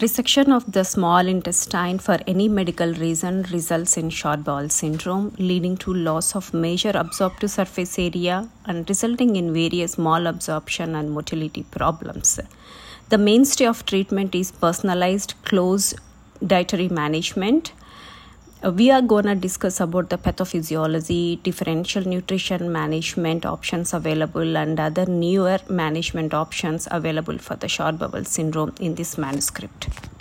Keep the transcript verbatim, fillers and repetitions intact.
Resection of the small intestine for any medical reason results in short bowel syndrome, leading to loss of major absorptive surface area and resulting in various malabsorption and motility problems. The mainstay of treatment is personalized close dietary management. We are going to discuss about the pathophysiology, differential nutrition management options available, and other newer management options available for the short bowel syndrome in this manuscript.